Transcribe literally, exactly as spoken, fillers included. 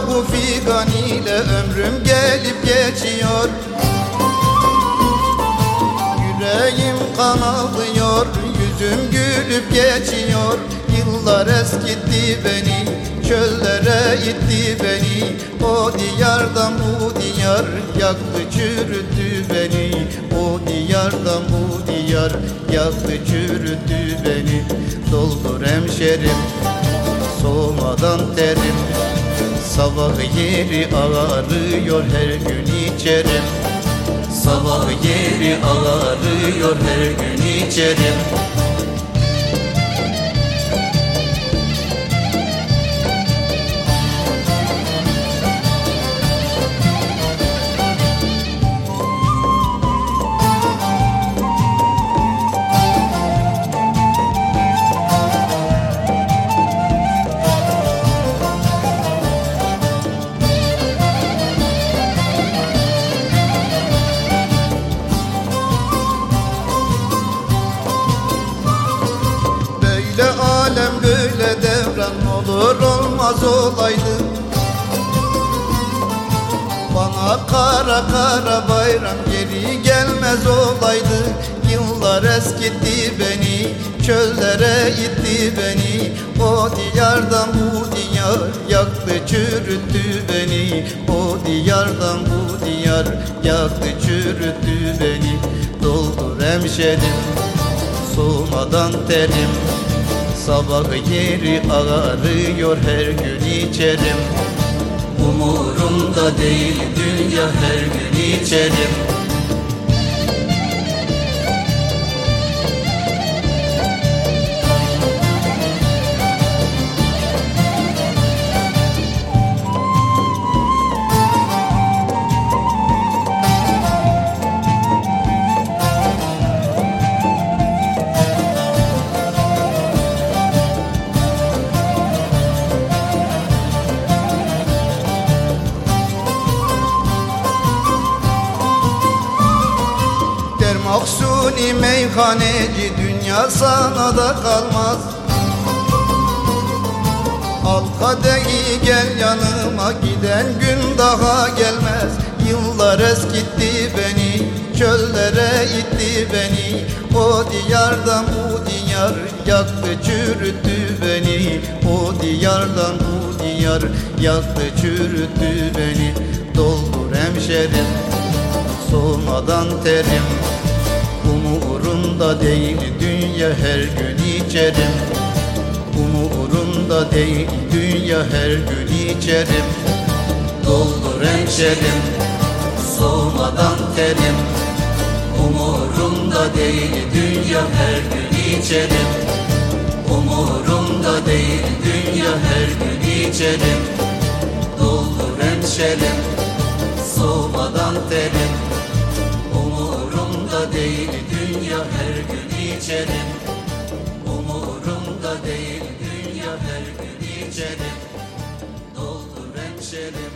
bu figan ile ömrüm gelip geçiyor. Yüreğim kan ağlıyor, yüzüm gülüp geçiyor. Yıllar eskitti beni, çöllere itti beni. O diyardan bu diyar yaktı çürüttü beni. O diyardan bu diyar yaktı çürüttü beni. Doldur hemşerim, soğumadan terim. Sabah yeri ağrıyor, her gün içerim. Sabah yeri ağrıyor, her gün içerim. Alem böyle devran olur olmaz olaydı. Bana kara kara bayram geri gelmez olaydı. Yıllar eskitti beni, çöllere itti beni. O diyardan bu diyar yaktı çürüttü beni. O diyardan bu diyar yaktı çürüttü beni. Doldur hemşerim, soğumadan terim. Sabah yeri ağrıyor, her gün içerim. Umurumda değil dünya, her gün içerim. Maksuni meyhaneci dünya sana da kalmaz. Al kadehi gel yanıma, giden gün daha gelmez. Yıllar eskitti beni, çöllere itti beni. O diyardan bu diyar yaktı çürüttü beni. O diyardan bu diyar yaktı çürüttü beni. Doldur hemşerim, soğumadan terim. Umurumda değil dünya, her gün içerim. Umurumda değil dünya, her gün içerim. Doldur hemşerim, soğumadan terim. Umurumda değil dünya, her gün içerim. Umurumda değil dünya, her gün içerim. Doldur hemşerim, soğumadan terim. Umurumda değil dünya, her gün içerim. Umurumda değil dünya, her gün içerim. Doldur hemşerim.